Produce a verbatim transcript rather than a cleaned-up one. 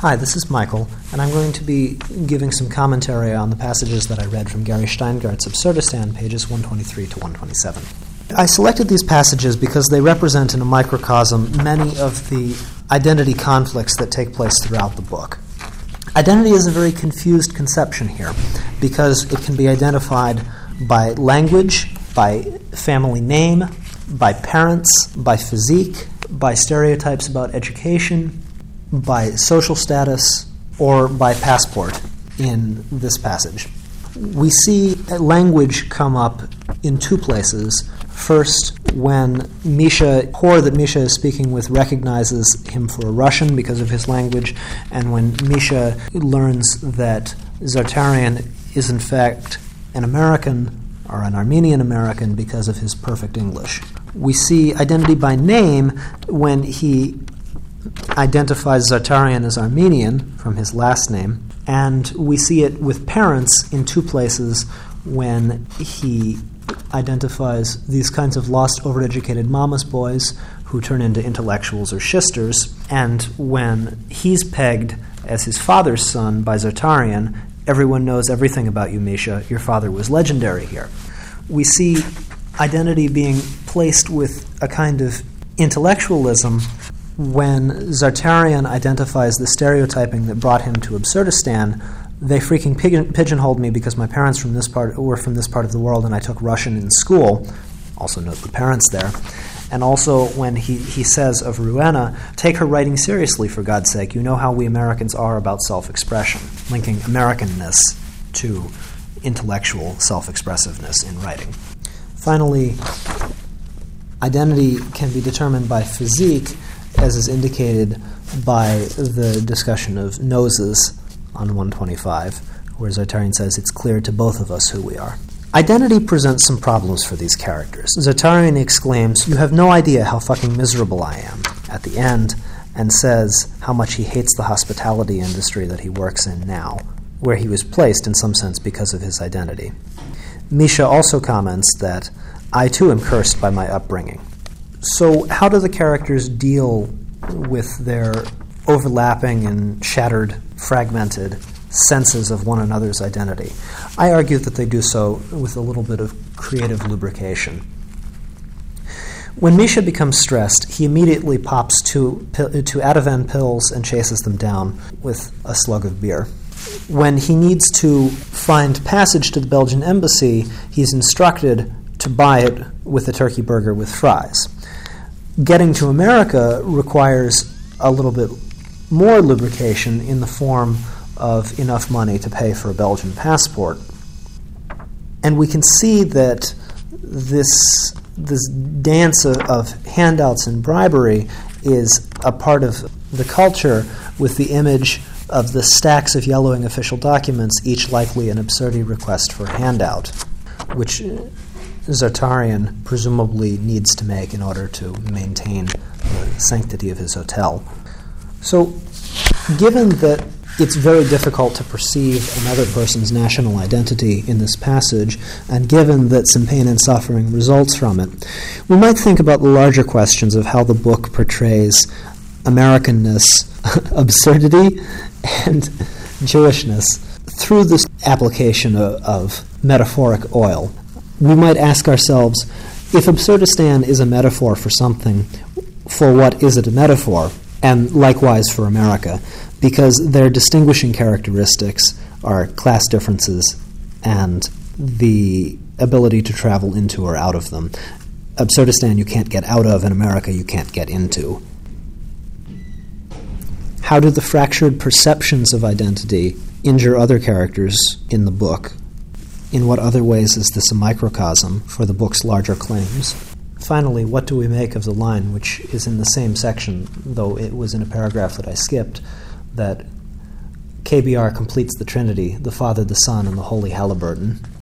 Hi, this is Michael, and I'm going to be giving some commentary on the passages that I read from Gary Steingart's Absurdistan, pages one twenty-three to one twenty-seven. I selected these passages because they represent in a microcosm many of the identity conflicts that take place throughout the book. Identity is a very confused conception here because it can be identified by language, by family name, by parents, by physique, by stereotypes about education, by social status, or by passport in this passage. We see language come up in two places. First, when Misha, whore that Misha is speaking with recognizes him for a Russian because of his language, and when Misha learns that Zartarian is in fact an American or an Armenian American because of his perfect English. We see identity by name when he identifies Zartarian as Armenian from his last name, and we see it with parents in two places when he identifies these kinds of lost, overeducated mama's boys who turn into intellectuals or shysters, and when he's pegged as his father's son by Zartarian, everyone knows everything about you, Misha. Your father was legendary here. We see identity being placed with a kind of intellectualism when Zartarian identifies the stereotyping that brought him to Absurdistan. They freaking pigeon- pigeonholed me because my parents from this part were from this part of the world and I took Russian in school. Also note the parents there. And also when he, he says of Rowena, take her writing seriously, for God's sake. You know how we Americans are about self-expression, linking Americanness to intellectual self-expressiveness in writing. Finally, identity can be determined by physique, as is indicated by the discussion of noses on one twenty-five, where Zartarian says it's clear to both of us who we are. Identity presents some problems for these characters. Zartarian exclaims, "You have no idea how fucking miserable I am," at the end, and says how much he hates the hospitality industry that he works in now, where he was placed in some sense because of his identity. Misha also comments that, "I too am cursed by my upbringing." So how do the characters deal with their overlapping and shattered, fragmented senses of one another's identity? I argue that they do so with a little bit of creative lubrication. When Misha becomes stressed, he immediately pops two, two Ativan pills and chases them down with a slug of beer. When he needs to find passage to the Belgian embassy, he's instructed to buy it with a turkey burger with fries. Getting to America requires a little bit more lubrication in the form of enough money to pay for a Belgian passport. And we can see that this, this dance of, of handouts and bribery is a part of the culture, with the image of the stacks of yellowing official documents, each likely an absurdity request for a handout, which Zartarian presumably needs to make in order to maintain the sanctity of his hotel. So, given that it's very difficult to perceive another person's national identity in this passage, and given that some pain and suffering results from it, we might think about the larger questions of how the book portrays Americanness, absurdity, and Jewishness through this application of, of metaphoric oil. We might ask ourselves, if Absurdistan is a metaphor for something, for what is it a metaphor? And likewise for America, because their distinguishing characteristics are class differences and the ability to travel into or out of them. Absurdistan you can't get out of, and America you can't get into. How do the fractured perceptions of identity injure other characters in the book? In what other ways is this a microcosm for the book's larger claims? Finally, what do we make of the line, which is in the same section, though it was in a paragraph that I skipped, that K B R completes the Trinity, the Father, the Son, and the Holy Halliburton?